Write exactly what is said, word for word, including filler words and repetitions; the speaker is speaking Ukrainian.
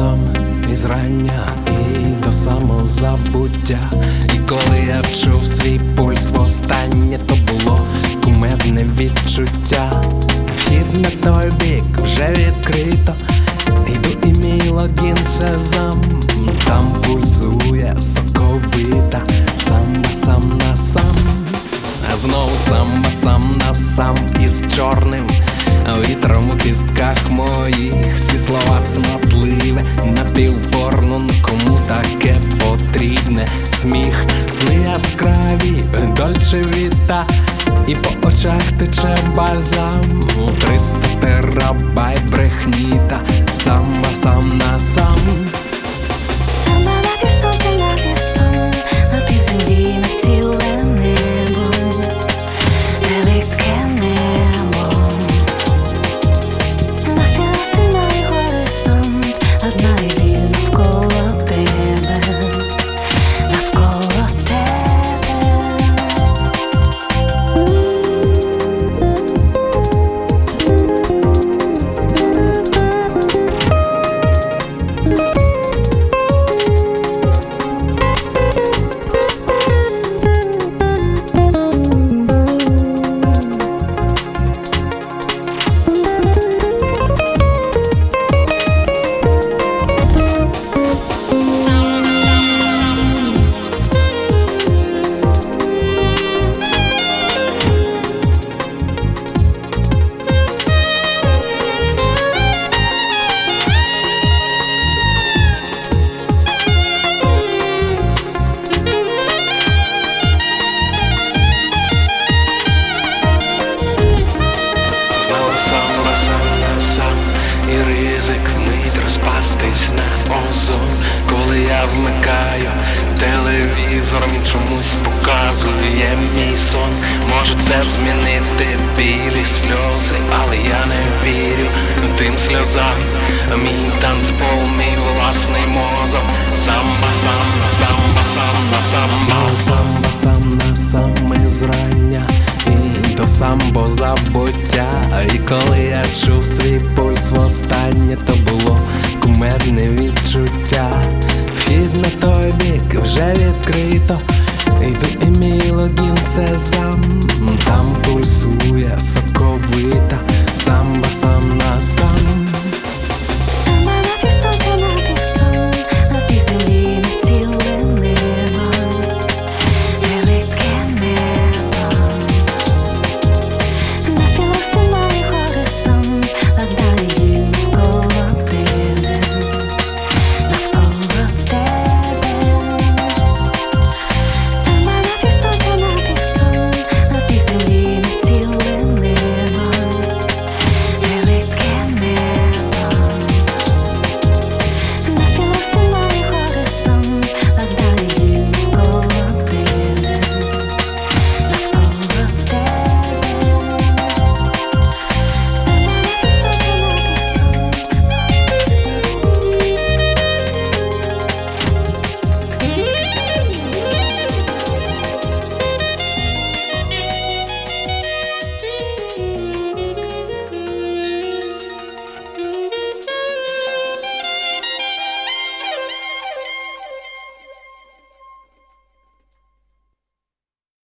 сам із рання і до самозабуття. І коли я чув свій пульс востаннє, то було кумедне відчуття. Вхід на той бік вже відкрито, йду і мій логін сезам. Там пульсує соковита самба сам на сам. А знову самба сам на сам із чорним вітром у кістках моїх. Всі слова цнотливе, напівпорно, кому таке потрібне. Сміх, сни яскраві, дольче віта, і по очах тече бальзам. Триста терабайт брехні та самба сам на сам. 산만하게 선생하게 선 напівземлі над ціле небо, велике небо. Навпіл стинає горизонт, одна ідея навколо тебе, навколо тебе. І ризик мить розпастись на озон. Коли я вмикаю телевізор, він чомусь показує мій сон. Може це змінити білі сльози, але я не вірю тим сльозам. Мій танцпол, мій власний мозок. Самба, самба, самба, самба, самба. Самба, сам на сам із рання і до самбо забуття. І коли я чув свій пульс востаннє, то було кумедне відчуття. Вхід на той бік вже відкрито, йду і мій логін сезам. Там пульсує соковита самба сам на сам.